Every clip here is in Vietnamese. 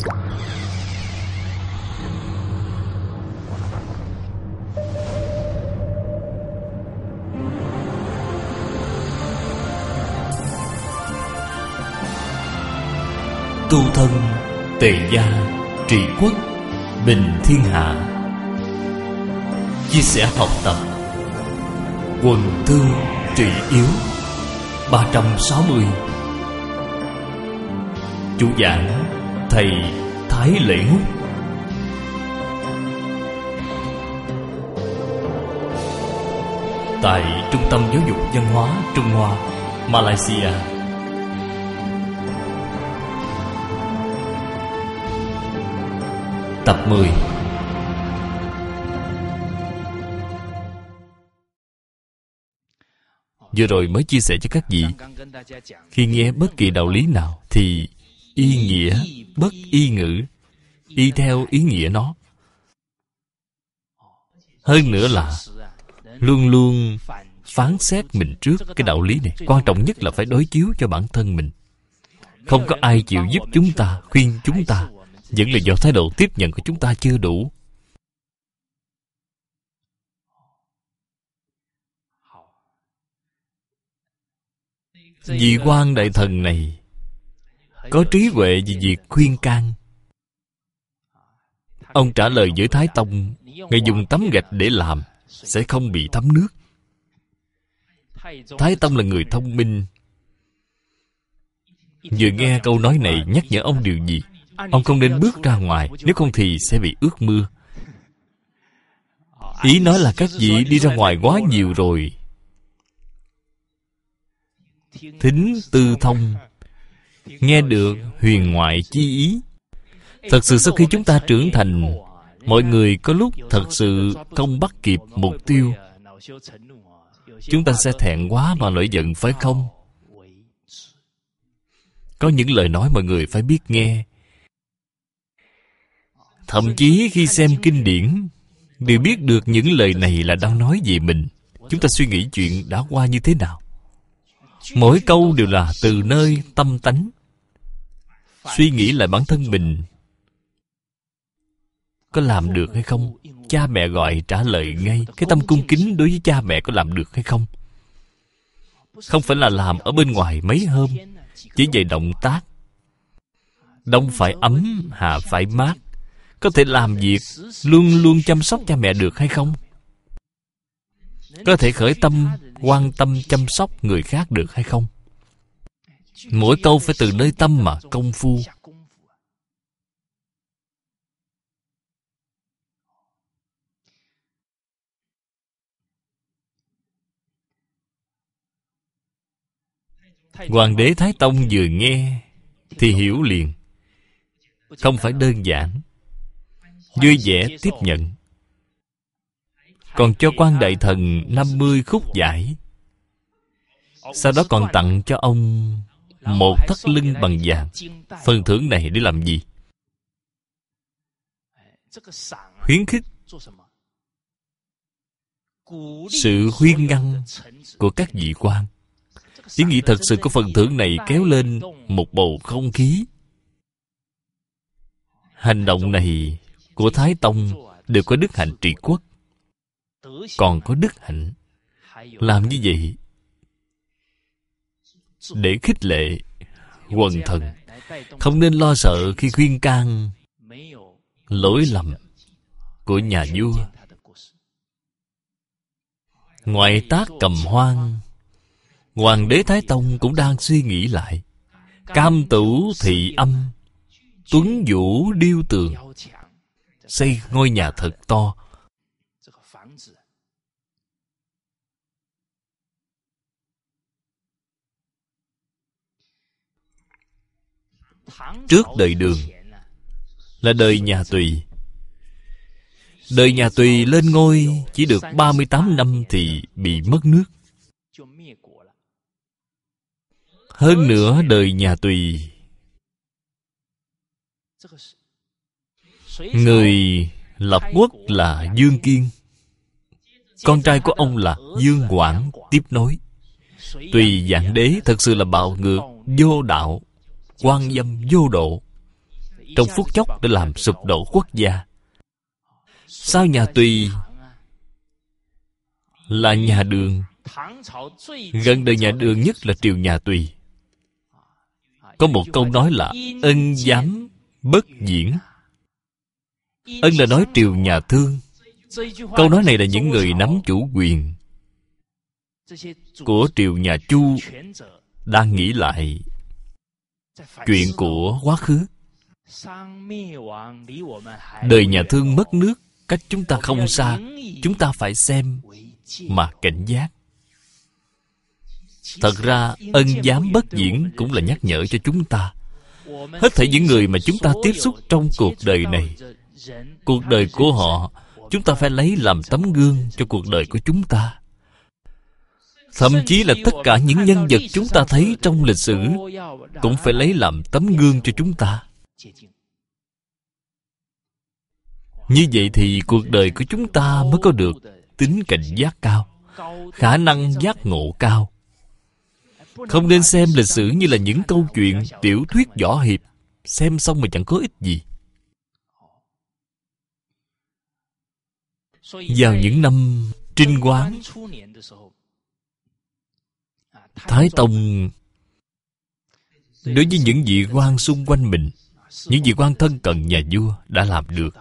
Tu thân tề gia trị quốc bình thiên hạ. Chia sẻ học tập quần thương trị yếu 360. Chủ giảng thầy Thái Lễ Húc. Tại Trung tâm Giáo dục Văn hóa Trung Hoa, Malaysia. Tập 10. Vừa rồi mới chia sẻ cho các vị, khi nghe bất kỳ đạo lý nào thì y nghĩa bất y ngữ, y theo ý nghĩa nó. Hơn nữa là luôn luôn phán xét mình trước cái đạo lý này. Quan trọng nhất là phải đối chiếu cho bản thân mình. Không có ai chịu giúp chúng ta, khuyên chúng ta, vẫn là do thái độ tiếp nhận của chúng ta chưa đủ. Vị Quan Đại Thần này có trí huệ về việc khuyên can. Ông trả lời với Thái Tông, ngài dùng tấm gạch để làm sẽ không bị thấm nước. Thái Tông là người thông minh, vừa nghe câu nói này nhắc nhở ông điều gì? Ông không nên bước ra ngoài, nếu không thì sẽ bị ướt mưa. Ý nói là các vị đi ra ngoài quá nhiều rồi. Thính tư thông, nghe được huyền ngoại chi ý. Thật sự sau khi chúng ta trưởng thành, mọi người có lúc thật sự không bắt kịp mục tiêu. Chúng ta sẽ thẹn quá mà nổi giận, phải không? Có những lời nói mọi người phải biết nghe. Thậm chí khi xem kinh điển đều biết được những lời này là đang nói về mình. Chúng ta suy nghĩ chuyện đã qua như thế nào. Mỗi câu đều là từ nơi tâm tánh. Suy nghĩ lại bản thân mình có làm được hay không. Cha mẹ gọi trả lời ngay. Cái tâm cung kính đối với cha mẹ có làm được hay không. Không phải là làm ở bên ngoài mấy hôm, chỉ về động tác. Đông phải ấm, hạ phải mát. Có thể làm việc luôn luôn chăm sóc cha mẹ được hay không? Có thể khởi tâm quan tâm chăm sóc người khác được hay không? Mỗi câu phải từ nơi tâm mà công phu. Hoàng đế Thái Tông vừa nghe thì hiểu liền. Không phải đơn giản, vui vẻ tiếp nhận. Còn cho Quan Đại Thần 50 khúc giải. Sau đó còn tặng cho ông một thắt lưng bằng vàng. Phần thưởng này để làm gì? Khuyến khích sự khuyên ngăn của các vị quan. Ý nghĩa thật sự của phần thưởng này kéo lên một bầu không khí. Hành động này của Thái Tông đều có đức hạnh trị quốc, còn có đức hạnh làm như vậy để khích lệ quần thần. Không nên lo sợ khi khuyên can lỗi lầm của nhà vua. Ngoại tác Cầm Hoang, Hoàng đế Thái Tông cũng đang suy nghĩ lại. Cam tửu thị âm, tuấn vũ điêu tường, xây ngôi nhà thật to. Trước đời Đường là đời nhà Tùy. Đời nhà Tùy lên ngôi chỉ được 38 năm thì bị mất nước. Hơn nữa đời nhà Tùy, người lập quốc là Dương Kiên, con trai của ông là Dương Quảng tiếp nối. Tùy Vạn Đế thật sự là bạo ngược, vô đạo, quan dâm vô độ. trong phút chốc đã làm sụp đổ quốc gia. Sao nhà Tùy là nhà Đường? Gần đời nhà Đường nhất là triều nhà Tùy. Có một câu nói là ân giám bất diễn. Ân là nói triều nhà Thương. Câu nói này là những người nắm chủ quyền của triều nhà Chu đang nghĩ lại chuyện của quá khứ. Đời nhà Thương mất nước, cách chúng ta không xa. Chúng ta phải xem mà cảnh giác. Thật ra ân giám bất diễn cũng là nhắc nhở cho chúng ta. Hết thảy những người mà chúng ta tiếp xúc trong cuộc đời này, cuộc đời của họ, chúng ta phải lấy làm tấm gương cho cuộc đời của chúng ta. Thậm chí là tất cả những nhân vật chúng ta thấy trong lịch sử cũng phải lấy làm tấm gương cho chúng ta. Như vậy thì cuộc đời của chúng ta mới có được tính cảnh giác cao, khả năng giác ngộ cao. Không nên xem lịch sử như là những câu chuyện tiểu thuyết võ hiệp, xem xong mà chẳng có ích gì. Vào những năm Trinh Hoán, Thái Tông đối với những vị quan xung quanh mình, những vị quan thân cận nhà vua đã làm được.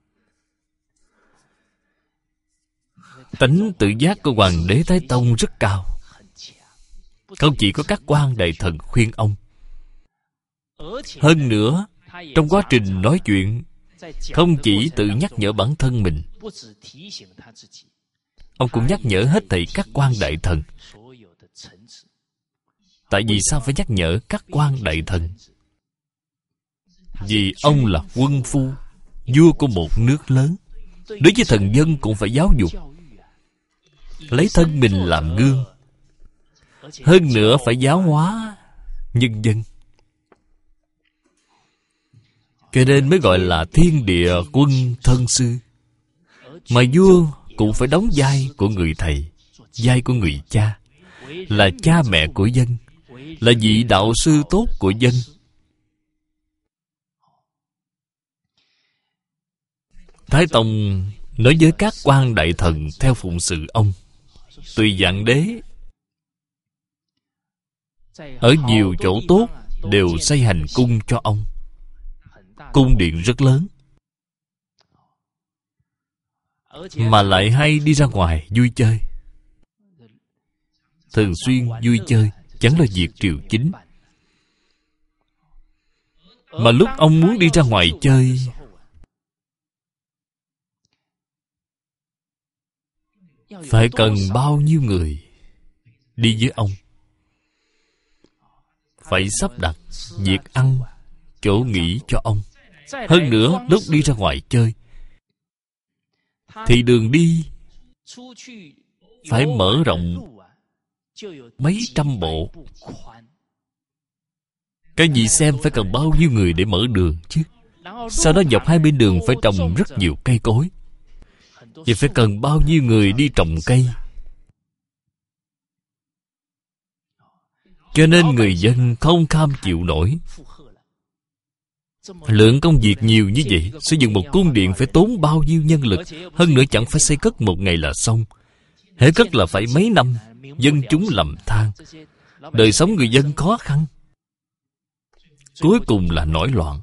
Tánh tự giác của Hoàng đế Thái Tông rất cao. Không chỉ có các quan đại thần khuyên ông, hơn nữa trong quá trình nói chuyện không chỉ tự nhắc nhở bản thân mình, ông cũng nhắc nhở hết thảy các quan đại thần. Tại vì sao phải nhắc nhở các quan đại thần? Vì ông là quân phu, vua của một nước lớn. Đối với thần dân cũng phải giáo dục, lấy thân mình làm gương. Hơn nữa phải giáo hóa nhân dân. Cho nên mới gọi là thiên địa quân thân sư. Mà vua cũng phải đóng vai của người thầy, vai của người cha, là cha mẹ của dân, là vị đạo sư tốt của dân. Thái Tông nói với các quan đại thần theo phụng sự ông. Tùy Dạng Đế ở nhiều chỗ tốt đều xây hành cung cho ông. Cung điện rất lớn, mà lại hay đi ra ngoài vui chơi. Thường xuyên vui chơi chẳng là việc triều chính. Mà lúc ông muốn đi ra ngoài chơi, phải cần bao nhiêu người đi với ông. Phải sắp đặt việc ăn, chỗ nghỉ cho ông. Hơn nữa, lúc đi ra ngoài chơi thì đường đi phải mở rộng mấy trăm bộ. Cái gì xem phải cần bao nhiêu người để mở đường chứ. Sau đó dọc hai bên đường phải trồng rất nhiều cây cối. Vậy phải cần bao nhiêu người đi trồng cây. Cho nên người dân không cam chịu nổi. Lượng công việc nhiều như vậy, xây dựng một cung điện phải tốn bao nhiêu nhân lực. Hơn nữa chẳng phải xây cất một ngày là xong. Hễ cất là phải mấy năm. Dân chúng lầm than, đời sống người dân khó khăn. Cuối cùng là nổi loạn.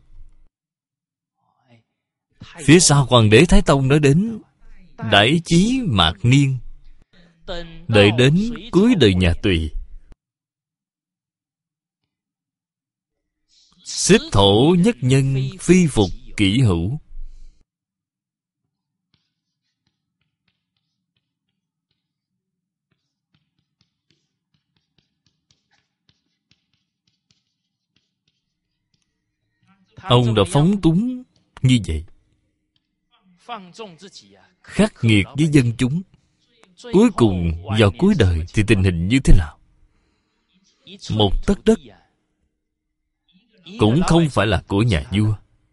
Phía sau Hoàng đế Thái Tông nói đến Đại Chí Mạt Niên, đợi đến cuối đời nhà Tùy, xích thổ nhất nhân phi phục kỷ hữu. Ông đã phóng túng như vậy, khắc nghiệt với dân chúng. Cuối cùng vào cuối đời thì tình hình như thế nào? Một tấc đất cũng không phải là của nhà vua.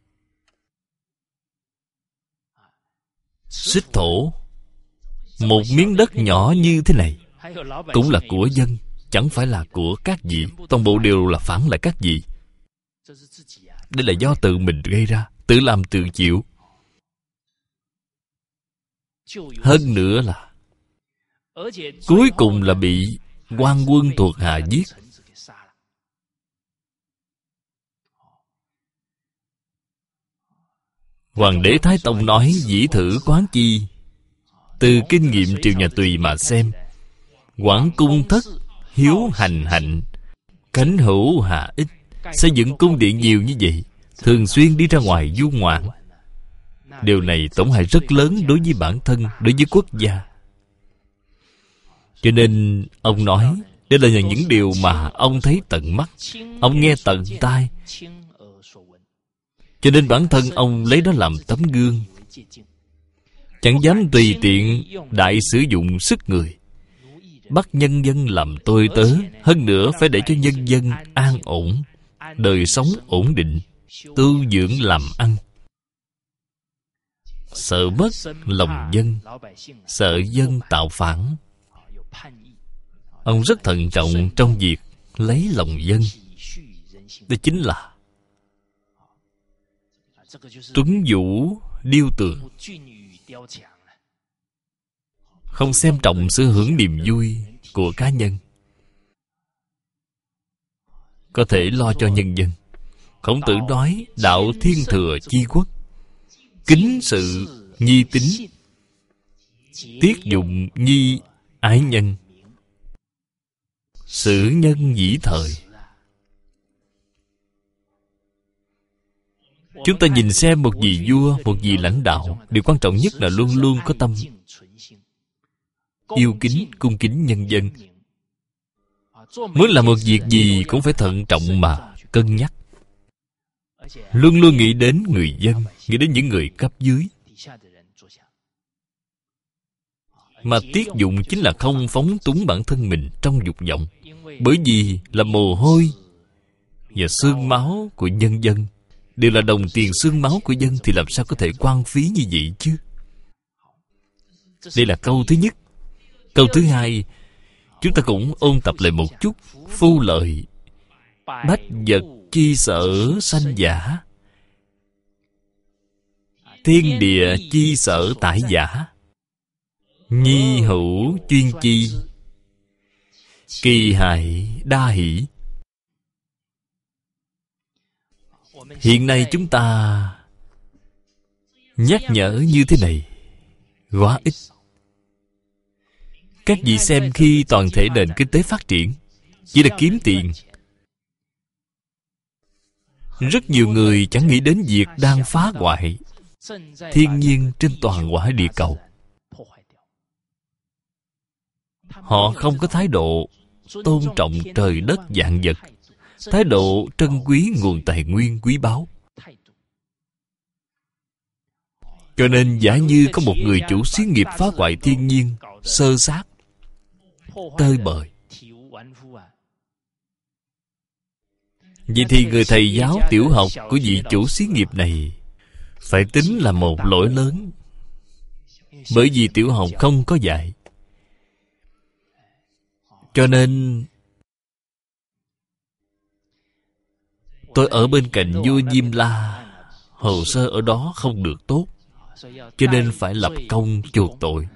Xích thổ, một miếng đất nhỏ như thế này cũng là của dân, chẳng phải là của các vị. Toàn bộ đều là phản lại các vị. đây là do tự mình gây ra, tự làm tự chịu. Hơn nữa là cuối cùng là bị quan quân thuộc hạ giết. Hoàng đế Thái Tông nói dĩ thử quán chi, từ kinh nghiệm triều nhà Tùy mà xem. Quản cung thất, hiếu hành hạnh, cánh hữu hạ ích. Xây dựng cung điện nhiều như vậy, thường xuyên đi ra ngoài du ngoạn, điều này tổn hại rất lớn đối với bản thân, đối với quốc gia. Cho nên ông nói đây là những điều mà ông thấy tận mắt, ông nghe tận tai. Cho nên bản thân ông lấy đó làm tấm gương, chẳng dám tùy tiện đại sử dụng sức người, bắt nhân dân làm tôi tớ. Hơn nữa phải để cho nhân dân an ổn, đời sống ổn định, tu dưỡng làm ăn. Sợ mất lòng dân, sợ dân tạo phản. Ông rất thận trọng trong việc lấy lòng dân. Đó chính là tuấn vũ điêu tường, không xem trọng sự hưởng niềm vui của cá nhân, có thể lo cho nhân dân. Khổng Tử nói đạo thiên thừa chi quốc, kính sự nhi tín, tiết dụng nhi ái nhân, xử nhân dĩ thời. Chúng ta nhìn xem một vị vua, một vị lãnh đạo, điều quan trọng nhất là luôn luôn có tâm yêu kính, cung kính nhân dân. Muốn làm một việc gì cũng phải thận trọng mà cân nhắc, luôn luôn nghĩ đến người dân, nghĩ đến những người cấp dưới. Mà tiết dụng chính là không phóng túng bản thân mình trong dục vọng. Bởi vì là mồ hôi và xương máu của nhân dân, đều là đồng tiền xương máu của dân, thì làm sao có thể quan phí như vậy chứ? Đây là câu thứ nhất. Câu thứ hai, chúng ta cũng ôn tập lại một chút. Phu lợi, bách vật chi sở sanh giả, thiên địa chi sở tải giả, nhi hữu chuyên chi, kỳ hại đa hỷ. Hiện nay chúng ta nhắc nhở như thế này quá ít. Các vị xem, khi toàn thể nền kinh tế phát triển chỉ là kiếm tiền, rất nhiều người chẳng nghĩ đến việc đang phá hoại thiên nhiên trên toàn quả địa cầu. Họ không có thái độ tôn trọng trời đất vạn vật, thái độ trân quý nguồn tài nguyên quý báu. Cho nên giả như có một người chủ xí nghiệp phá hoại thiên nhiên, xơ xác, tơi bời, vậy thì người thầy giáo tiểu học của vị chủ xí nghiệp này phải tính là một lỗi lớn. Bởi vì tiểu học không có dạy. Cho nên tôi ở bên cạnh vua Diêm La, hồ sơ ở đó không được tốt, cho nên phải lập công chuộc tội.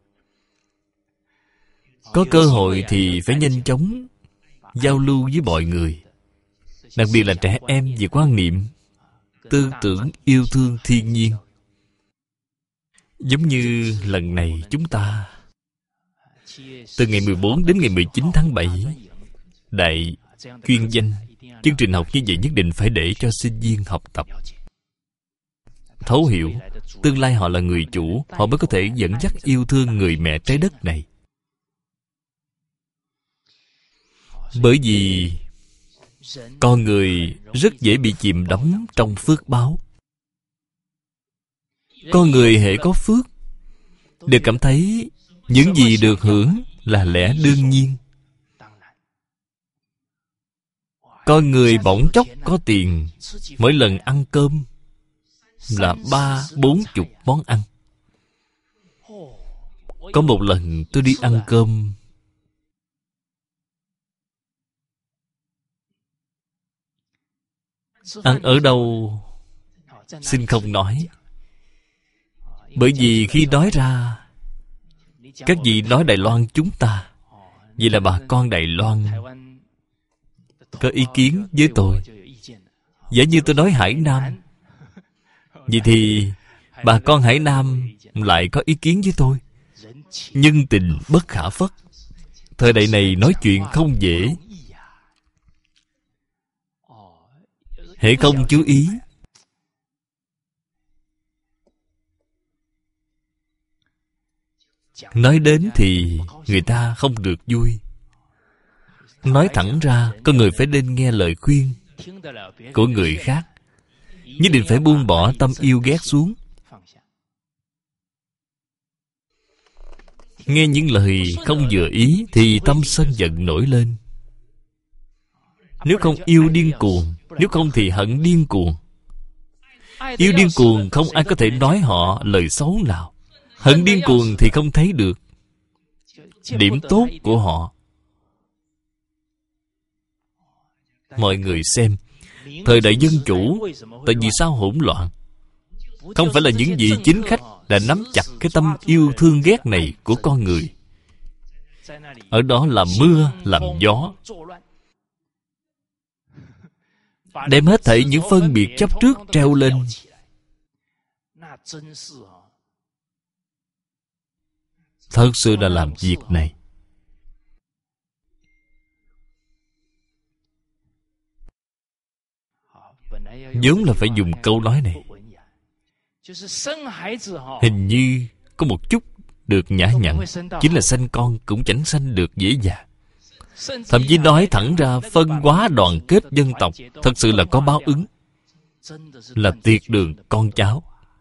Có cơ hội thì phải nhanh chóng giao lưu với mọi người, đặc biệt là trẻ em, về quan niệm tư tưởng yêu thương thiên nhiên. Giống như lần này chúng ta từ ngày 14 đến ngày 19 tháng 7 đại chuyên danh, chương trình học như vậy nhất định phải để cho sinh viên học tập, thấu hiểu. Tương lai họ là người chủ, họ mới có thể dẫn dắt yêu thương người mẹ trái đất này. Bởi vì con người rất dễ bị chìm đắm trong phước báo. Con người hễ có phước đều cảm thấy những gì được hưởng là lẽ đương nhiên. Con người bỗng chốc có tiền, mỗi lần ăn cơm là 30-40 món ăn. Có một lần tôi đi ăn cơm, Ăn ở đâu xin không nói. Bởi vì khi nói ra, các vị nói Đài Loan chúng ta, vậy là bà con Đài Loan có ý kiến với tôi. Giả như tôi nói Hải Nam, vậy thì bà con Hải Nam lại có ý kiến với tôi. Nhân tình bất khả phất. Thời đại này nói chuyện không dễ. Hễ không chú ý, nói đến thì người ta không được vui. Nói thẳng ra, có người phải nên nghe lời khuyên của người khác. Nhất định phải buông bỏ tâm yêu ghét xuống. Nghe những lời không vừa ý thì tâm sân giận nổi lên. Nếu không yêu điên cuồng, nếu không thì hận điên cuồng. Yêu điên cuồng không ai có thể nói họ lời xấu nào. Hận điên cuồng thì không thấy được điểm tốt của họ. Mọi người xem, thời đại dân chủ, tại vì sao hỗn loạn? Không phải là những vị chính khách đã nắm chặt cái tâm yêu thương ghét này của con người. Ở đó làm mưa, làm gió, đem hết thảy những phân biệt chấp trước treo lên. Thật sự là làm việc này. vốn là phải dùng câu nói này. Hình như có một chút được nhã nhặn, chính là sanh con cũng chẳng sanh được dễ dàng. Thậm chí nói thẳng ra, phân hóa đoàn kết dân tộc thật sự là có báo ứng, là tiệt đường con cháu.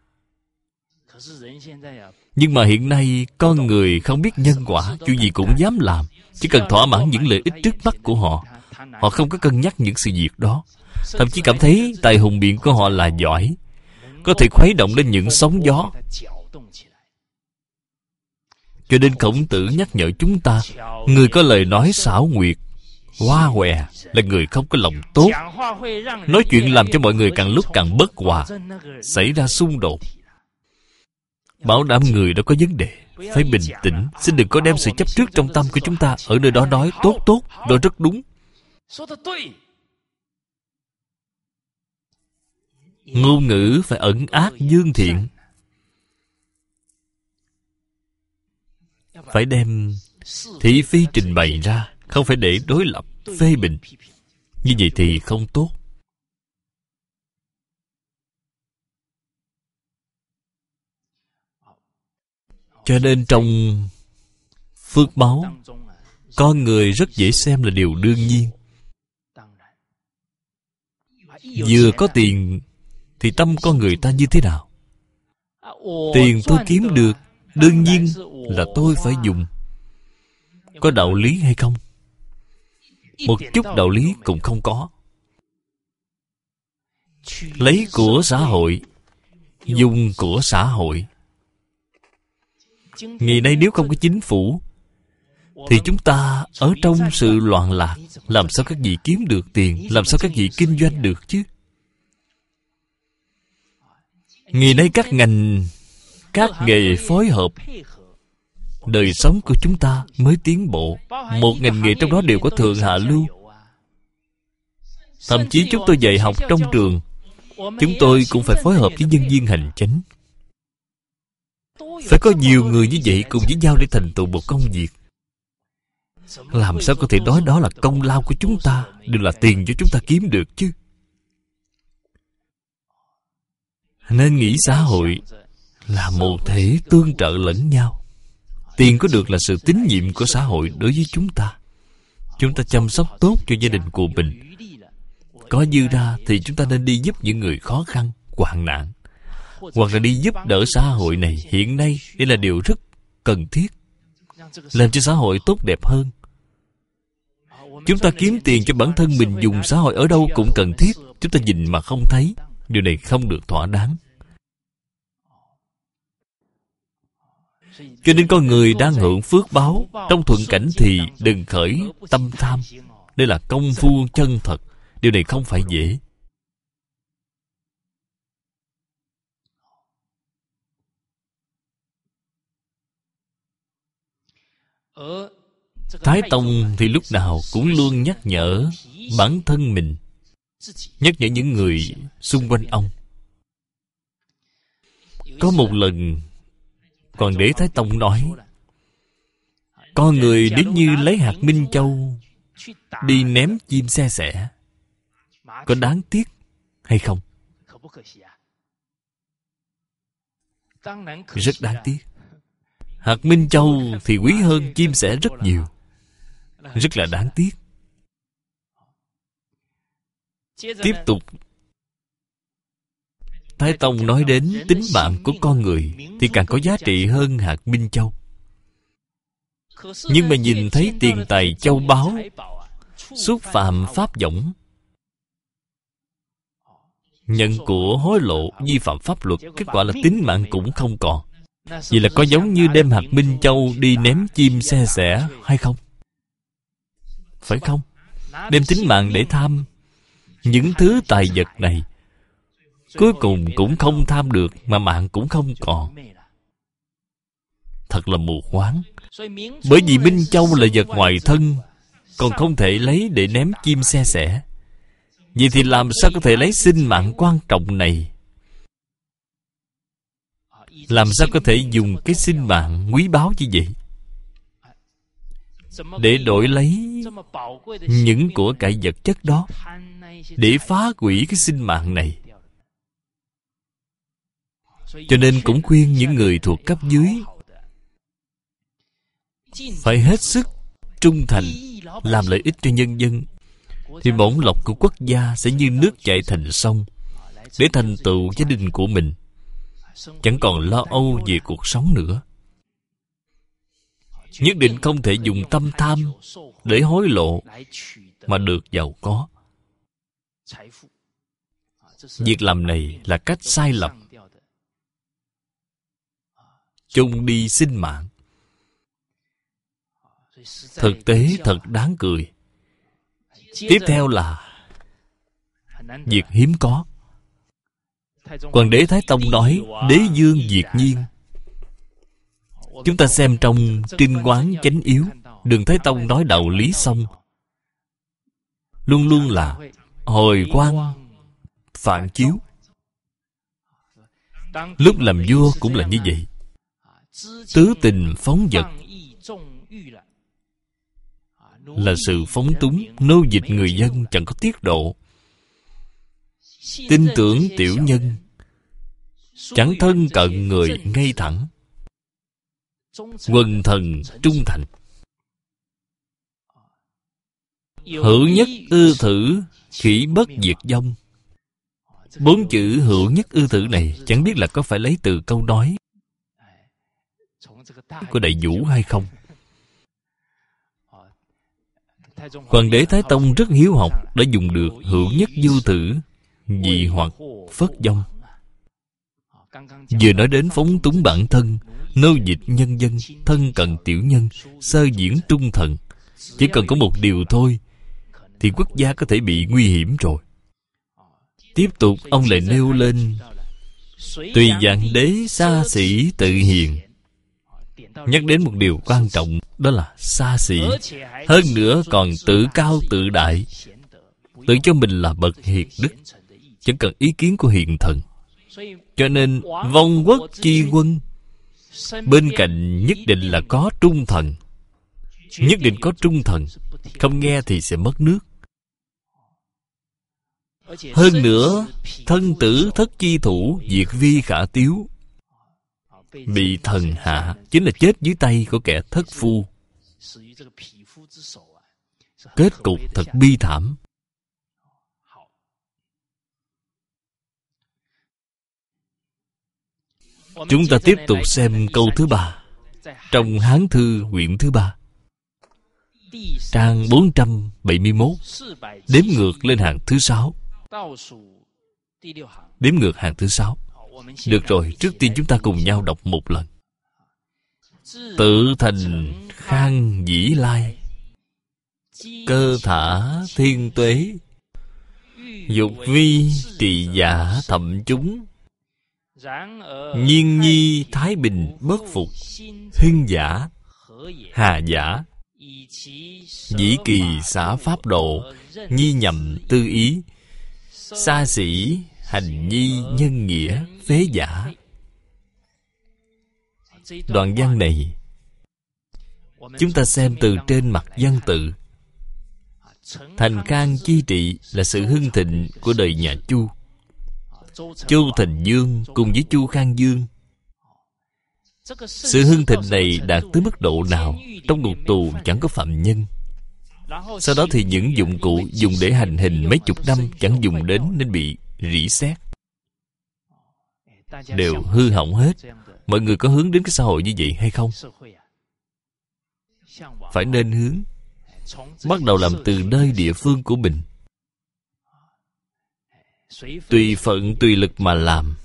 Nhưng mà hiện nay con người không biết nhân quả, chuyện gì cũng dám làm, chỉ cần thỏa mãn những lợi ích trước mắt của họ. Họ không có cân nhắc những sự việc đó, thậm chí cảm thấy tài hùng biện của họ là giỏi, có thể khuấy động lên những sóng gió. Cho nên Khổng Tử nhắc nhở chúng ta, người có lời nói xảo quyệt, hoa hòe là người không có lòng tốt. Nói chuyện làm cho mọi người càng lúc càng bất hòa, xảy ra xung đột. Bảo đảm người đó có vấn đề, phải bình tĩnh. Xin đừng có đem sự chấp trước trong tâm của chúng ta ở nơi đó nói tốt tốt, đó rất đúng. Ngôn ngữ phải ẩn ác dương thiện, phải đem thị phi trình bày ra, không phải để đối lập, phê bình. Như vậy thì không tốt. Cho nên trong phước báo, con người rất dễ xem là điều đương nhiên. Vừa có tiền thì tâm con người ta như thế nào? Tiền tôi kiếm được, đương nhiên là tôi phải dùng. Có đạo lý hay không? Một chút đạo lý cũng không có. Lấy của xã hội, dùng của xã hội. Ngày nay nếu không có chính phủ thì chúng ta ở trong sự loạn lạc. Làm sao các vị kiếm được tiền? Làm sao các vị kinh doanh được chứ? Ngày nay các ngành, các nghề phối hợp, đời sống của chúng ta mới tiến bộ. Một ngành nghề trong đó đều có thượng hạ lưu. Thậm chí chúng tôi dạy học trong trường, chúng tôi cũng phải phối hợp với nhân viên hành chánh. Phải có nhiều người như vậy cùng với nhau để thành tựu một công việc. Làm sao có thể nói đó là công lao của chúng ta, đều là tiền cho chúng ta kiếm được chứ? Nên nghĩ xã hội là một thể tương trợ lẫn nhau. Tiền có được là sự tín nhiệm của xã hội đối với chúng ta. Chúng ta chăm sóc tốt cho gia đình của mình. Có dư ra thì chúng ta nên đi giúp những người khó khăn, hoạn nạn, hoặc là đi giúp đỡ xã hội này. Hiện nay đây là điều rất cần thiết, làm cho xã hội tốt đẹp hơn. Chúng ta kiếm tiền cho bản thân mình dùng, xã hội ở đâu cũng cần thiết. Chúng ta nhìn mà không thấy, điều này không được thỏa đáng. Cho nên con người đang hưởng phước báo, trong thuận cảnh thì đừng khởi tâm tham. Đây là công phu chân thật. Điều này không phải dễ. Thái Tông thì lúc nào cũng luôn nhắc nhở bản thân mình, nhắc nhở những người xung quanh ông. Có một lần, Hoàng đế Thái Tông nói, con người nếu như lấy hạt Minh Châu đi ném chim xe sẻ, có đáng tiếc hay không? Rất đáng tiếc. Hạt Minh Châu thì quý hơn chim sẻ rất nhiều. Rất là đáng tiếc. Tiếp tục, Thái Tông nói đến tính mạng của con người thì càng có giá trị hơn hạt Minh Châu. Nhưng mà nhìn thấy tiền tài châu báu, xúc phạm pháp võng, nhận của hối lộ, vi phạm pháp luật, kết quả là tính mạng cũng không còn. Vậy là có giống như đem hạt Minh Châu đi ném chim xe sẻ hay không? Phải không? Đem tính mạng để tham những thứ tài vật này, cuối cùng cũng không tham được, mà mạng cũng không còn. Thật là mù quáng. Bởi vì Minh Châu là vật ngoài thân, còn không thể lấy để ném chim xe sẻ. Vậy thì làm sao có thể lấy sinh mạng quan trọng này? Làm sao có thể dùng cái sinh mạng quý báu như vậy để đổi lấy những của cải vật chất đó, để phá hủy cái sinh mạng này? Cho nên cũng khuyên những người thuộc cấp dưới phải hết sức trung thành, làm lợi ích cho nhân dân, thì bổn lộc của quốc gia sẽ như nước chảy thành sông, để thành tựu gia đình của mình, chẳng còn lo âu về cuộc sống nữa. Nhất định không thể dùng tâm tham để hối lộ mà được giàu có. Việc làm này là cách sai lầm, chung đi sinh mạng. Thực tế thật đáng cười. Tiếp theo là việc hiếm có. Hoàng đế Thái Tông nói đế dương diệt nhiên. Chúng ta xem trong Trinh Quán Chánh Yếu, Đường Thái Tông nói đạo lý xong, luôn luôn là hồi quang phản chiếu. Lúc làm vua cũng là như vậy. Tứ tình phóng dật là sự phóng túng, nô dịch người dân chẳng có tiết độ. Tin tưởng tiểu nhân, chẳng thân cận người ngay thẳng. Quần thần trung thành. Hữu nhất ư thử, khỉ bất diệt vong. 4 chữ hữu nhất ư thử này chẳng biết là có phải lấy từ câu nói của Đại Vũ hay không. Hoàng đế Thái Tông rất hiếu học, đã dùng được hữu nhất vô thử, dị hoặc phất vong. Vừa nói đến phóng túng bản thân, nô dịch nhân dân, thân cận tiểu nhân, sơ diễn trung thần. Chỉ cần có một điều thôi thì quốc gia có thể bị nguy hiểm rồi. Tiếp tục ông lại nêu lên tùy dạng đế xa xỉ tự hiền. Nhắc đến một điều quan trọng, đó là xa xỉ. Hơn nữa còn tự cao tự đại, tự cho mình là bậc hiền đức, chẳng cần ý kiến của hiền thần. Cho nên vong quốc chi quân, bên cạnh nhất định là có trung thần. Nhất định có trung thần, không nghe thì sẽ mất nước. Hơn nữa, thân tử thất chi thủ, diệt vi khả tiếu. Bị thần hạ chính là chết dưới tay của kẻ thất phu. Kết cục thật bi thảm. Chúng ta tiếp tục xem câu thứ 3 trong Hán Thư quyển thứ 3, trang 471, đếm ngược lên hàng thứ 6. Đếm ngược hàng thứ 6. Được rồi, trước tiên chúng ta cùng nhau đọc một lần. Tự thành khang dĩ lai, cơ thả thiên tuế, dục vi trì giả thậm chúng, nhiên nhi thái bình bất phục, hưng giả Hà giả, dĩ kỳ xả pháp độ, nhi nhậm tư ý, xa xỉ hành nhi nhân nghĩa phế giả. Đoạn văn này chúng ta xem từ trên mặt văn tự. Thành Khang chi trị là sự hưng thịnh của đời nhà Chu. Chu Thành Dương cùng với Chu Khang Dương, sự hưng thịnh này đạt tới mức độ nào? Trong ngục tù chẳng có phạm nhân. Sau đó thì những dụng cụ dùng để hành hình mấy chục năm chẳng dùng đến nên bị rỉ sét, đều hư hỏng hết. Mọi người có hướng đến cái xã hội như vậy hay không? Phải nên hướng. Bắt đầu làm từ nơi địa phương của mình, tùy phận tùy lực mà làm,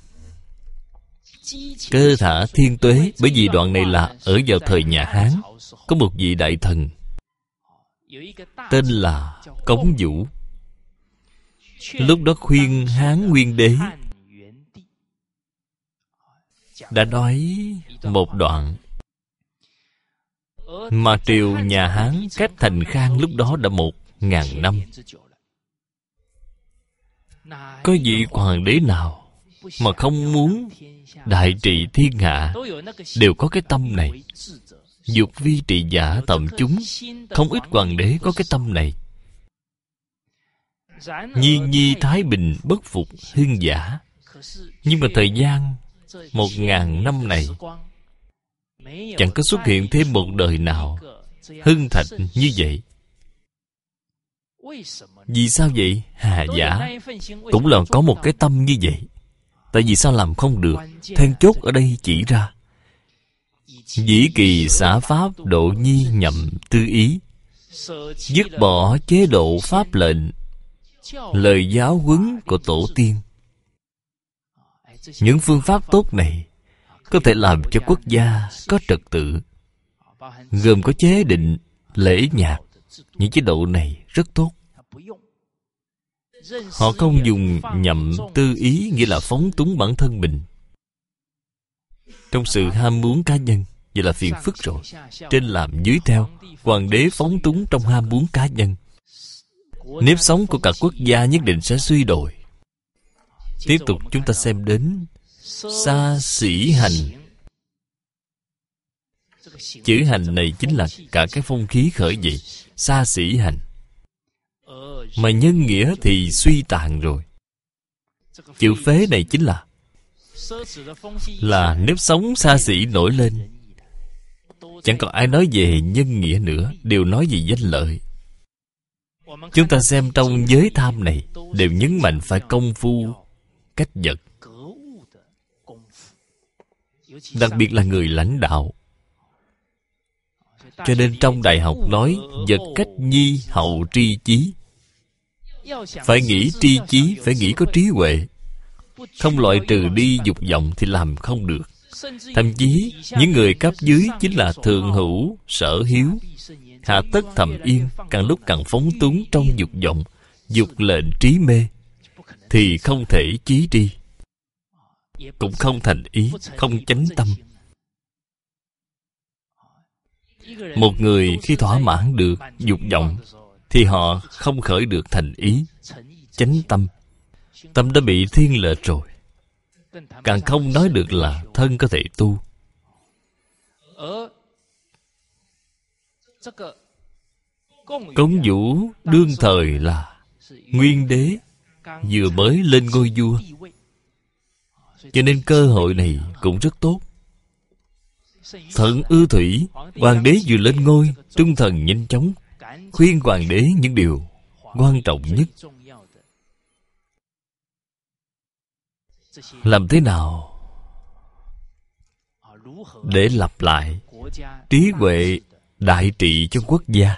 cơ thả thiên tuế. Bởi vì đoạn này là ở vào thời nhà Hán. Có một vị đại thần tên là Cống Vũ. Lúc đó khuyên Hán Nguyên Đế đã nói một đoạn mà triều nhà Hán cách Thành Khang lúc đó đã 1000 năm. Có vị hoàng đế nào mà không muốn đại trị thiên hạ? Đều có cái tâm này. Dục vi trị giả tầm chúng, không ít hoàng đế có cái tâm này. Nhi nhi thái bình bất phục hưng giả. Nhưng mà thời gian 1000 năm này chẳng có xuất hiện thêm một đời nào hưng thạch như vậy. Vì sao vậy? Hà giả cũng là có một cái tâm như vậy. Tại vì sao làm không được? Then chốt ở đây chỉ ra dĩ kỳ xả pháp độ nhi nhậm tư ý, dứt bỏ chế độ pháp lệnh, lời giáo huấn của tổ tiên. Những phương pháp tốt này có thể làm cho quốc gia có trật tự, gồm có chế định, lễ nhạc. Những chế độ này rất tốt. Họ không dùng nhậm tư ý, nghĩa là phóng túng bản thân mình trong sự ham muốn cá nhân. Vậy là phiền phức rồi. Trên làm dưới theo. Hoàng đế phóng túng trong ham muốn cá nhân, nếp sống của cả quốc gia nhất định sẽ suy đồi. Tiếp tục chúng ta xem đến xa xỉ hành. Chữ hành này chính là cả cái phong khí khởi dậy. Xa xỉ hành. Mà nhân nghĩa thì suy tàn rồi. Chữ phế này chính là nếp sống xa xỉ nổi lên. Chẳng còn ai nói về nhân nghĩa nữa, đều nói về danh lợi. Chúng ta xem trong giới tham này đều nhấn mạnh phải công phu cách vật. Đặc biệt là người lãnh đạo. Cho nên trong đại học nói vật cách nhi hậu tri chí. Phải nghĩ tri chí, phải nghĩ có trí huệ. Không loại trừ đi dục vọng thì làm không được. Thậm chí những người cấp dưới chính là thượng hữu sở hiếu, hạ tất thầm yên, càng lúc càng phóng túng trong dục vọng, dục lệnh trí mê, thì không thể chí tri, cũng không thành ý, không chánh tâm. Một người khi thỏa mãn được dục vọng thì họ không khởi được thành ý, chánh tâm. Tâm đã bị thiên lệch rồi, càng không nói được là thân có thể tu. Cống Vũ đương thời là nguyên đế, vừa mới lên ngôi vua, cho nên cơ hội này cũng rất tốt. Thận ư thủy, hoàng đế vừa lên ngôi, trung thần nhanh chóng khuyên hoàng đế những điều quan trọng nhất. Làm thế nào để lặp lại trí huệ đại trị cho quốc gia?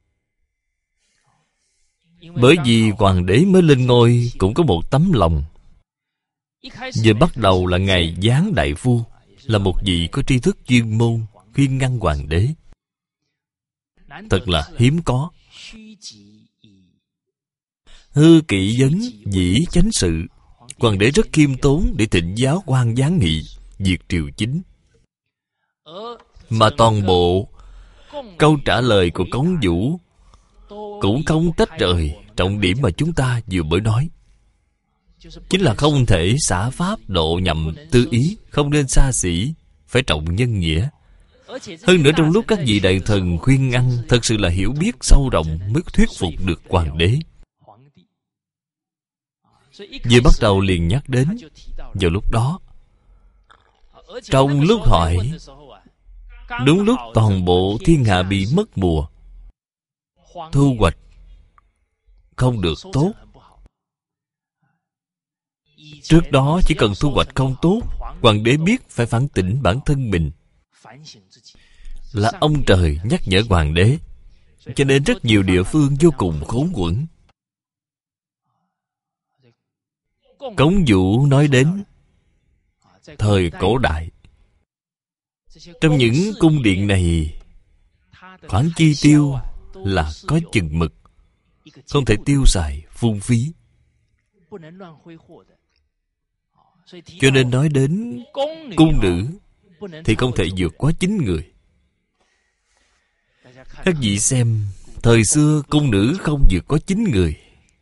Bởi vì hoàng đế mới lên ngôi cũng có một tấm lòng. Vừa bắt đầu là ngày giáng đại phu, là một vị có tri thức chuyên môn khuyên ngăn hoàng đế, thật là hiếm có. Hư kỵ vấn dĩ chánh sự. Hoàng đế rất khiêm tốn để thịnh giáo quan giáng nghị, việc triều chính. Mà toàn bộ Câu trả lời của Cống Vũ cũng không tách rời trọng điểm mà chúng ta vừa mới nói. Chính là không thể xả pháp độ nhậm tư ý, không nên xa xỉ, phải trọng nhân nghĩa. Hơn nữa trong lúc các vị đại thần khuyên ngăn, thật sự là hiểu biết sâu rộng mới thuyết phục được hoàng đế. Vừa bắt đầu liền nhắc đến, vào lúc đó, trong lúc hỏi, đúng lúc toàn bộ thiên hạ bị mất mùa, thu hoạch không được tốt. Trước đó chỉ cần thu hoạch không tốt, hoàng đế biết phải phản tỉnh bản thân mình. Là ông trời nhắc nhở hoàng đế, cho nên rất nhiều địa phương vô cùng khốn quẫn. Cống Vũ nói đến thời cổ đại, trong những cung điện này, khoản chi tiêu là có chừng mực, không thể tiêu xài phung phí. Cho nên nói đến cung nữ thì không thể vượt quá 9 người. Các vị xem, thời xưa cung nữ không vượt quá 9 người.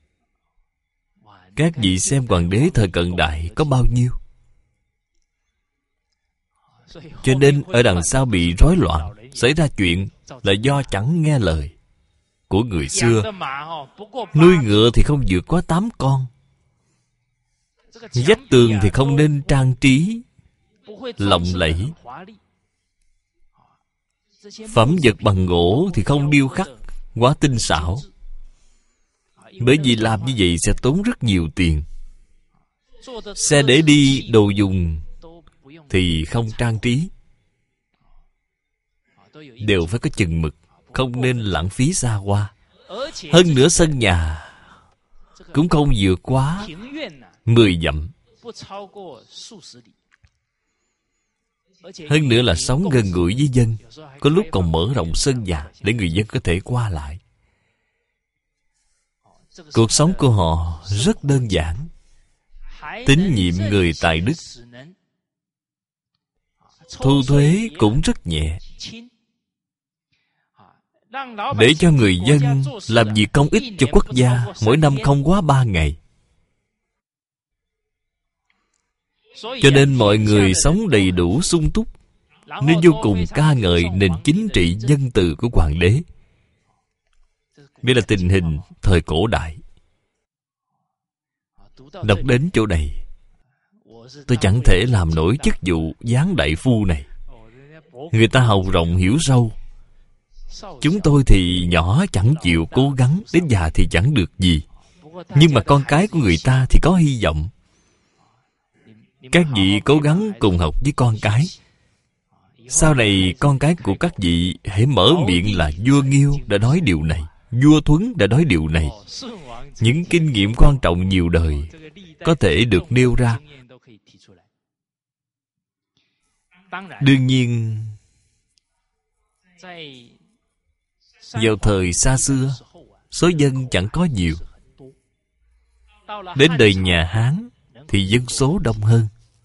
Các vị xem hoàng đế thời cận đại có bao nhiêu. Cho nên ở đằng sau bị rối loạn, xảy ra chuyện là do chẳng nghe lời của người xưa. Nuôi ngựa thì không vượt quá 8 con. Vách tường thì không nên trang trí lộng lẫy. Phẩm vật bằng gỗ thì không điêu khắc quá tinh xảo, bởi vì làm như vậy sẽ tốn rất nhiều tiền. Xe để đi đồ dùng thì không trang trí, đều phải có chừng mực, không nên lãng phí xa hoa. Hơn nữa sân nhà cũng không vượt quá 10 dặm. Hơn nữa là sống gần gũi với dân, có lúc còn mở rộng sân nhà để người dân có thể qua lại. Cuộc sống của họ rất đơn giản, tín nhiệm người tài đức. Thu thuế cũng rất nhẹ, để cho người dân làm việc công ích cho quốc gia, mỗi năm không quá 3 ngày. Cho nên mọi người sống đầy đủ sung túc, nên vô cùng ca ngợi nền chính trị nhân từ của hoàng đế. Đây là tình hình thời cổ đại. Đọc đến chỗ này, tôi chẳng thể làm nổi chức vụ giáng đại phu này. Người ta hầu rộng hiểu sâu, chúng tôi thì nhỏ chẳng chịu cố gắng, đến già thì chẳng được gì. Nhưng mà con cái của người ta thì có hy vọng. Các vị cố gắng cùng học với con cái. Sau này con cái của các vị hãy mở miệng là vua Nghiêu đã nói điều này, vua Thuấn đã nói điều này. Những kinh nghiệm quan trọng nhiều đời có thể được nêu ra. Đương nhiên, vào thời xa xưa, số dân chẳng có nhiều. Đến đời nhà Hán thì dân số đông hơn.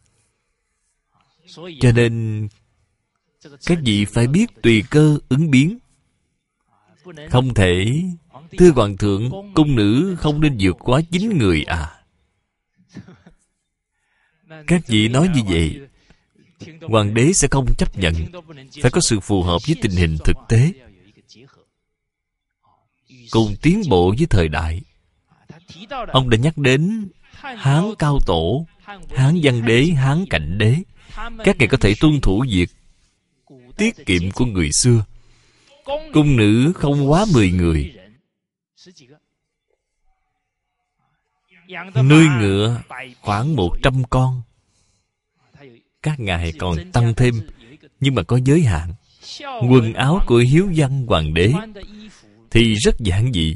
Cho nên các vị phải biết tùy cơ ứng biến. Không thể, thưa hoàng thượng, cung nữ không nên vượt quá 9 người à. Các vị nói như vậy, hoàng đế sẽ không chấp nhận. Phải có sự phù hợp với tình hình thực tế, cùng tiến bộ với thời đại. Ông đã nhắc đến Hán Cao Tổ, Hán Văn Đế, Hán Cảnh Đế. Các ngài có thể tuân thủ việc tiết kiệm của người xưa. Cung nữ không quá 10 người. Nuôi ngựa khoảng 100 con. Các ngài còn tăng thêm, nhưng mà có giới hạn. Quần áo của hiếu văn hoàng đế thì rất giản dị.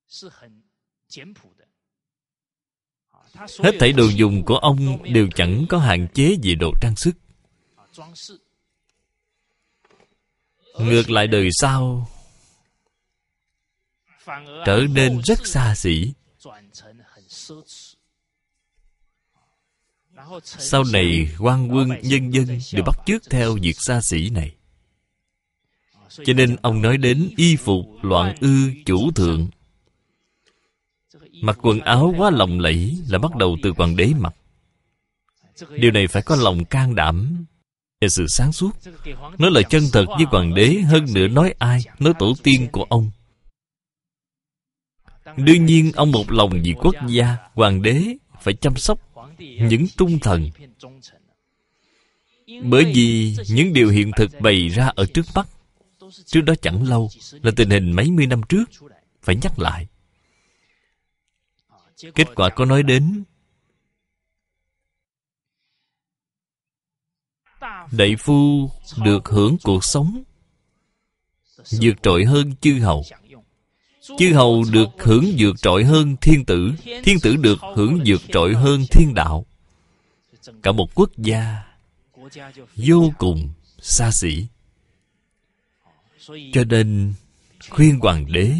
Hết thảy đồ dùng của ông đều chẳng có hạn chế về đồ trang sức. Ngược lại đời sau trở nên rất xa xỉ. Sau này quan quân nhân dân đều bắt chước theo việc xa xỉ này. Cho nên ông nói đến y phục loạn ư chủ thượng. Mặc quần áo quá lộng lẫy là bắt đầu từ hoàng đế mặc. Điều này phải có lòng can đảm và sự sáng suốt. Nói lời chân thật với hoàng đế, hơn nữa nói ai? Nói tổ tiên của ông. Đương nhiên ông một lòng vì quốc gia. Hoàng đế phải chăm sóc những trung thần. Bởi vì những điều hiện thực bày ra ở trước mắt, trước đó chẳng lâu, là tình hình mấy mươi năm trước, phải nhắc lại. Kết quả có nói đến đại phu được hưởng cuộc sống vượt trội hơn chư hầu. Chư hầu được hưởng vượt trội hơn thiên tử. Thiên tử được hưởng vượt trội hơn thiên đạo. Cả một quốc gia vô cùng xa xỉ. Cho nên khuyên hoàng đế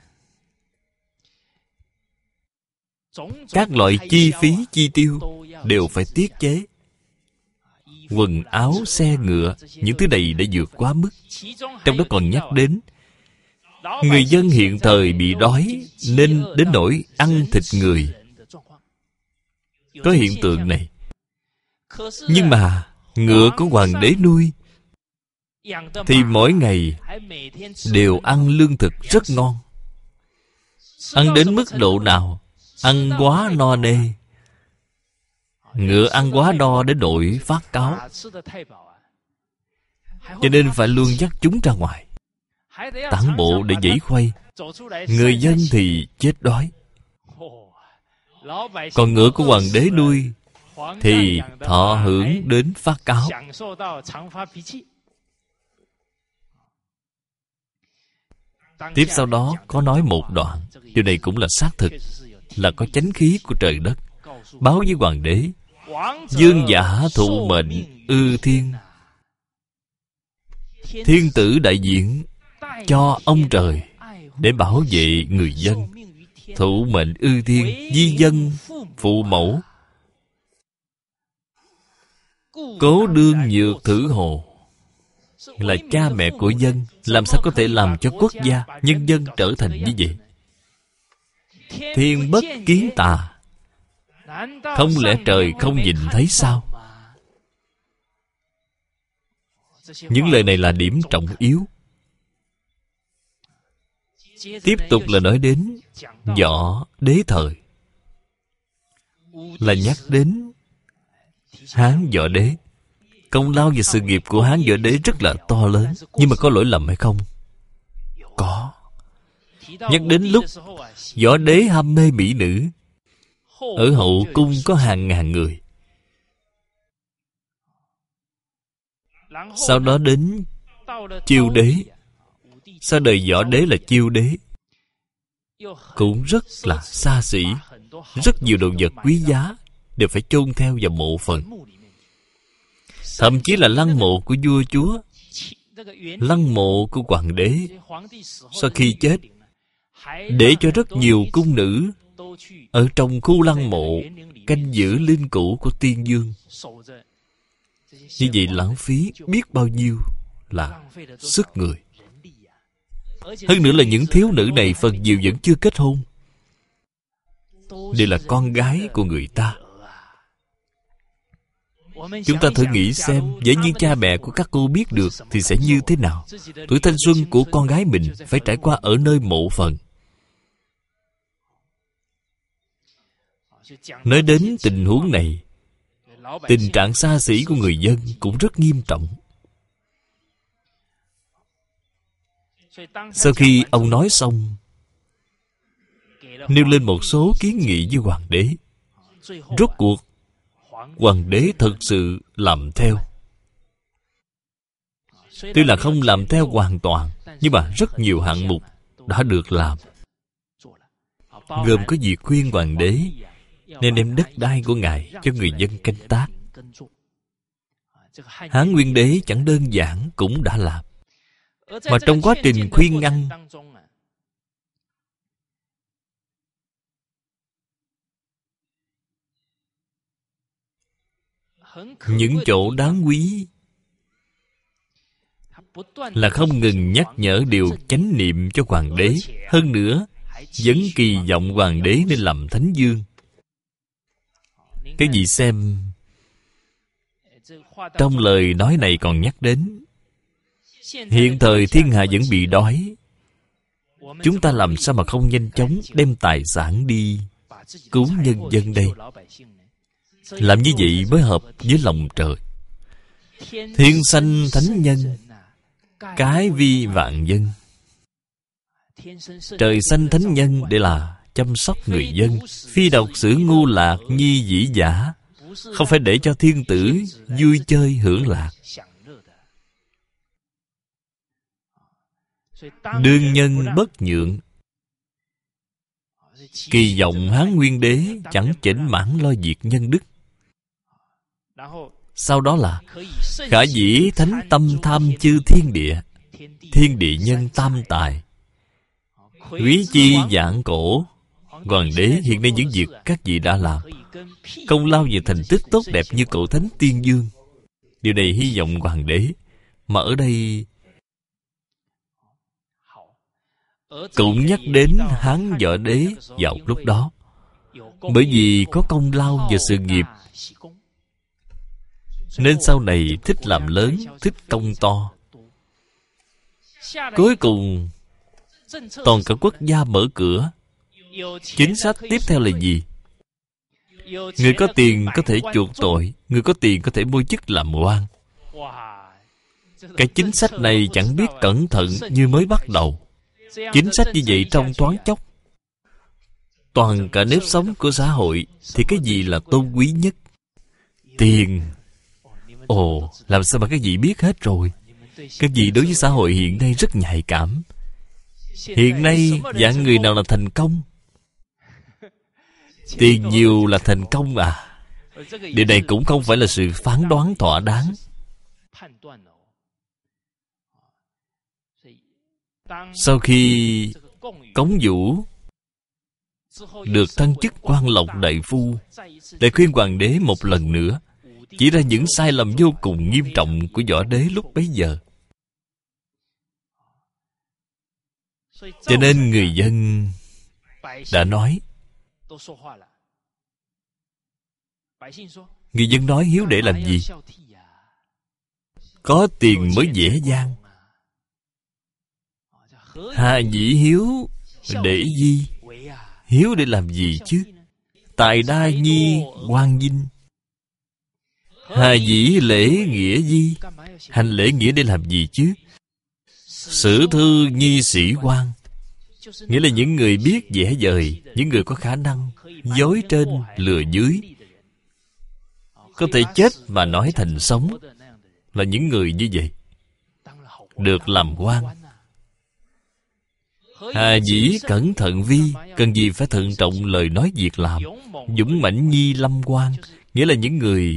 các loại chi phí chi tiêu đều phải tiết chế. Quần áo, xe ngựa, những thứ này đã vượt quá mức. Trong đó còn nhắc đến người dân hiện thời bị đói nên đến nỗi ăn thịt người. Có hiện tượng này. Nhưng mà ngựa của hoàng đế nuôi thì mỗi ngày đều ăn lương thực rất ngon. Ăn đến mức độ nào? Ăn quá no nê. Ngựa ăn quá no đến nỗi phát cáu. Cho nên phải luôn dắt chúng ra ngoài tản bộ để giãy khuây. Người dân thì chết đói. Còn ngựa của hoàng đế nuôi thì thọ hưởng đến phát cáu. Tiếp sau đó có nói một đoạn. Điều này cũng là xác thực, là có chánh khí của trời đất. Báo với hoàng đế: vương giả thụ mệnh ư thiên. Thiên tử đại diện cho ông trời để bảo vệ người dân. Thụ mệnh ư thiên, di dân phụ mẫu. Cố đương nhược thử hồ. Là cha mẹ của dân. Làm sao có thể làm cho quốc gia, nhân dân trở thành như vậy? Thiên bất kiến tà. Không lẽ trời không nhìn thấy sao? Những lời này là điểm trọng yếu. Tiếp tục là nói đến Võ Đế thời. Là nhắc đến Hán Võ Đế. Công lao và sự nghiệp của Hán Võ Đế rất là to lớn. Nhưng mà có lỗi lầm hay không? Có. Nhắc đến lúc Võ Đế ham mê mỹ nữ, ở hậu cung có hàng ngàn người. Sau đó đến Chiêu Đế. Sau đời Võ Đế là Chiêu Đế, cũng rất là xa xỉ. Rất nhiều đồ vật quý giá đều phải chôn theo vào mộ phần. Thậm chí là lăng mộ của vua chúa, lăng mộ của hoàng đế, sau khi chết để cho rất nhiều cung nữ ở trong khu lăng mộ canh giữ linh cữu của tiên dương. Như vậy lãng phí biết bao nhiêu là sức người. Hơn nữa là những thiếu nữ này phần nhiều vẫn chưa kết hôn, đều là con gái của người ta. Chúng ta thử nghĩ xem, dễ như cha mẹ của các cô biết được thì sẽ như thế nào? Tuổi thanh xuân của con gái mình phải trải qua ở nơi mộ phần. Nói đến tình huống này, tình trạng xa xỉ của người dân cũng rất nghiêm trọng. Sau khi ông nói xong, nêu lên một số kiến nghị với hoàng đế. Rốt cuộc hoàng đế thực sự làm theo. Tuy là không làm theo hoàn toàn, nhưng mà rất nhiều hạng mục đã được làm. Gồm có việc khuyên hoàng đế nên đem đất đai của ngài cho người dân canh tác. Hán Nguyên Đế chẳng đơn giản cũng đã làm. Mà trong quá trình khuyên ngăn, những chỗ đáng quý, là không ngừng nhắc nhở điều chánh niệm cho hoàng đế. Hơn nữa vẫn kỳ vọng hoàng đế nên làm thánh dương. Cái gì xem, trong lời nói này còn nhắc đến hiện thời thiên hạ vẫn bị đói, chúng ta làm sao mà không nhanh chóng đem tài sản đi cứu nhân dân đây. Làm như vậy mới hợp với lòng trời. Thiên sanh thánh nhân, cái vi vạn dân. Trời sanh thánh nhân để là chăm sóc người dân, phi độc sử ngu lạc nhi dĩ giả, không phải để cho thiên tử vui chơi hưởng lạc. Đương nhân bất nhượng. Kỳ vọng Hán Nguyên Đế chẳng chểnh mãn lo việc nhân đức. Sau đó là khả dĩ thánh tâm tham chư thiên địa, thiên địa nhân tam tài. Quý chi vạn cổ. Hoàng đế hiện nay những việc các vị đã làm, công lao về thành tích tốt đẹp như cậu thánh tiên dương, điều này hy vọng hoàng đế. Mà ở đây cũng nhắc đến Hán Võ Đế vào lúc đó, bởi vì có công lao và sự nghiệp, nên sau này thích làm lớn, thích công to. Cuối cùng toàn cả quốc gia mở cửa. Chính sách tiếp theo là gì? Người có tiền có thể chuộc tội, người có tiền có thể mua chức làm quan. Cái chính sách này chẳng biết cẩn thận như mới bắt đầu. Chính sách như vậy trong thoáng chốc, toàn cả nếp sống của xã hội thì cái gì là tôn quý nhất? Tiền. Ồ, làm sao mà các vị biết hết rồi? Các vị đối với xã hội hiện nay rất nhạy cảm. Hiện nay dạng người nào là thành công? Tiền nhiều là thành công à? Điều này cũng không phải là sự phán đoán thỏa đáng. Sau khi Cống Vũ được thăng chức Quan Lộc đại phu, lại khuyên hoàng đế một lần nữa, chỉ ra những sai lầm vô cùng nghiêm trọng của Võ Đế lúc bấy giờ. Cho nên người dân đã nói, người dân nói hiếu để làm gì? Có tiền mới dễ dàng. Hà dĩ hiếu để gì? Hiếu để làm gì chứ? Tài đa nhi quan dinh. Hà dĩ lễ nghĩa gì? Hành lễ nghĩa để làm gì chứ? Sử thư nhi sĩ quan, nghĩa là những người biết vẽ vời, những người có khả năng dối trên lừa dưới, có thể chết mà nói thành sống, là những người như vậy được làm quan. Hà dĩ cẩn thận vi, cần gì phải thận trọng lời nói việc làm. Dũng mãnh nhi lâm quan, nghĩa là những người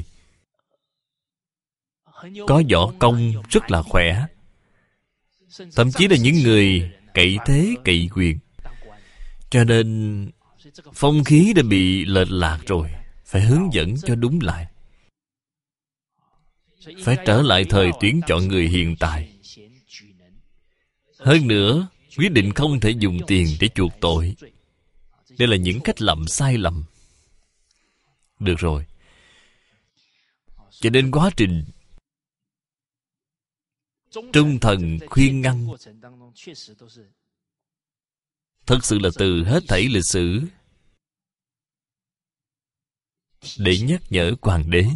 có võ công rất là khỏe, thậm chí là những người cậy thế cậy quyền. Cho nên phong khí đã bị lệch lạc rồi, phải hướng dẫn cho đúng lại. Phải trở lại thời tuyển chọn người hiện tại. Hơn nữa, quyết định không thể dùng tiền để chuộc tội. Đây là những cách làm sai lầm. Được rồi. Cho nên quá trình trung thần khuyên ngăn thật sự là từ hết thảy lịch sử để nhắc nhở hoàng đế.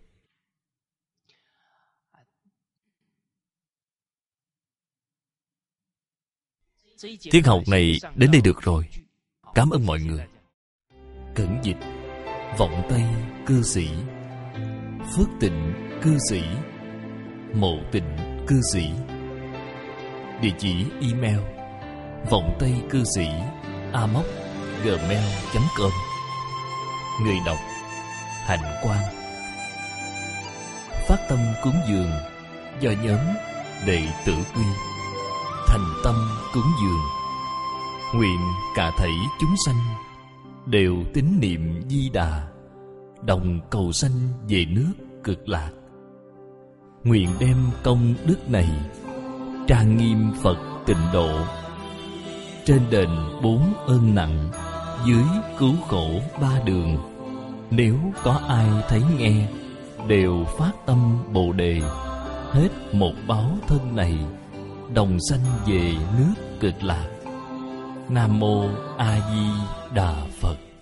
Tiết học này đến đây được rồi. Cảm ơn mọi người. Cẩn dịch. Vọng Tây cư sĩ, Phước Tịnh cư sĩ, Mộ Tịnh cư sĩ. Địa chỉ email vọng tây cư sĩ amos@gmail.com. Người đọc Hạnh Quang. Phát tâm cúng dường do nhóm Đệ tử Quy. Thành tâm cúng dường, nguyện cả thảy chúng sanh đều tín niệm Di Đà, đồng cầu sanh về nước Cực Lạc. Nguyện đem công đức này trang nghiêm Phật tịnh độ. Trên đền 4 ơn nặng, dưới cứu khổ 3 đường. Nếu có ai thấy nghe, đều phát tâm Bồ Đề, hết một báo thân này, đồng sanh về nước Cực Lạc. Nam Mô A Di Đà Phật.